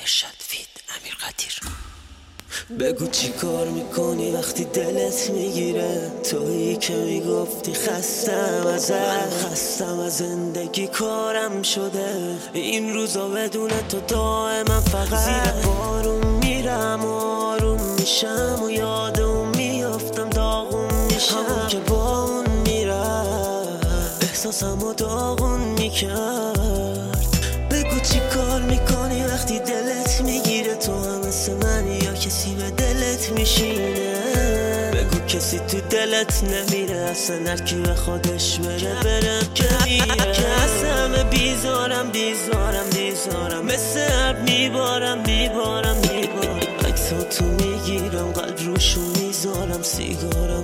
ارشد فید امیر قدیر. بگو چی کار میکنی وقتی دلت میگیره؟ تویی که میگفتی خستم ازت، من خستم از زندگی کارم شده این روزا بدون تو دائما فقط زیر بارون میرم و آروم میشم و یاد اون میافتم داغون میشم، همون که با اون میرم احساسم و داغون میکرد. بگو چی کار میکنی وقتی دلت میگیره؟ تو هم مثل من یا کسی به دلت میشینه؟ بگو کسی تو دلت نمیره اصلا، هرکی به خودش بره که میره. که از همه بیزارم مثل اب میبارم عکساتو میگیرم قلب روشو میذارم، سیگارم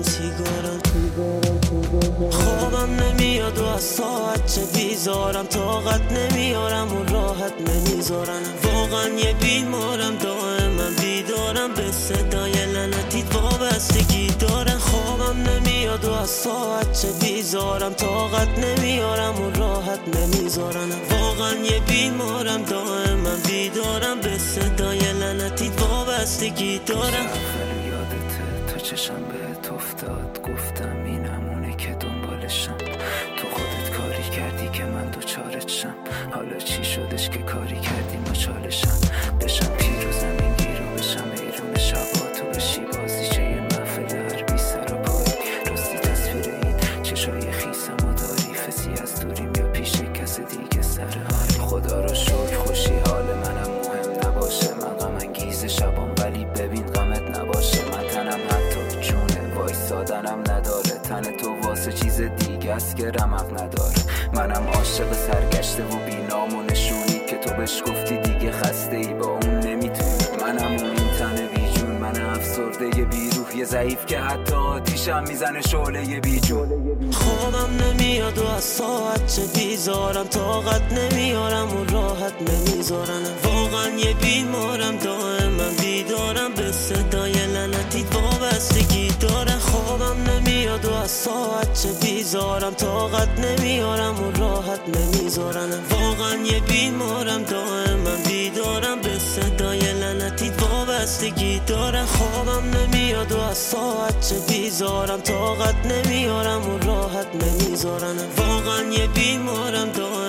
خوابم نمیاد و از ساعت چه بیزارم، طاقت نمیارم و راحت نمیذارم، واقعا یه بیمارم دائما بیدارم، به صدای لعنتیت وابستگی دارم. خوابم نمیاد و از ساعت چه بیزارم، طاقت نمیارم و راحت نمیذارم، واقعا یه بیمارم دائما بیدارم، به صدای لعنتیت وابستگی دارم. یادته تو چشم بهت افتاد، گفتم این همونه که دنبالشم، تو خودت کاری کردی که من دوچارت شم، حالا چی شدش که کاری کردی مچالشم، بشم پیر و زمین گیر و بشم ایرون شبا، تو بشی بازیچه یه محفل حربی سر و پایی، راستی تصویر این چشای خیسم و داری، فسی از دوریم یا پیش کس دیگه سر حالی، خدا رو شکر خوشی حال منم مهم نباشه، من غم انگیز شبام ولی ببین غمت نباشه، من تنم حتی چونه وایسادنم نداره، تن تو واسه چیز دیگه است که رمق نداره، منم عاشق سرگشته و بینام و نشونی که تو بهش گفتی دیگه خسته ای با اون نمیتونی، منم اون این تن بیجون، من افسرده یه بیروح یه ضعیف که حتی آتیشم میزنه شعله یه بیجون. خوابم نمیاد و از ساعت چه بیزارم، طاقت نمیارم و راحت نمیذارم، واقعا یه بیمارم دائما بیدارم، به صدای لعنتیت وابستگی دارم. خوابم نمیاد و از ساعت چه بیزارم، طاقت نمیارم و راحت نمیذارم، واقعا یه بیمارم دائما بیدارم، به صدای لعنتیت وابستگی دارم. خوابم نمیاد و از ساعت چه بیزارم، طاقت نمیارم و راحت نمیذارم، واقعا یه بیمارم دائما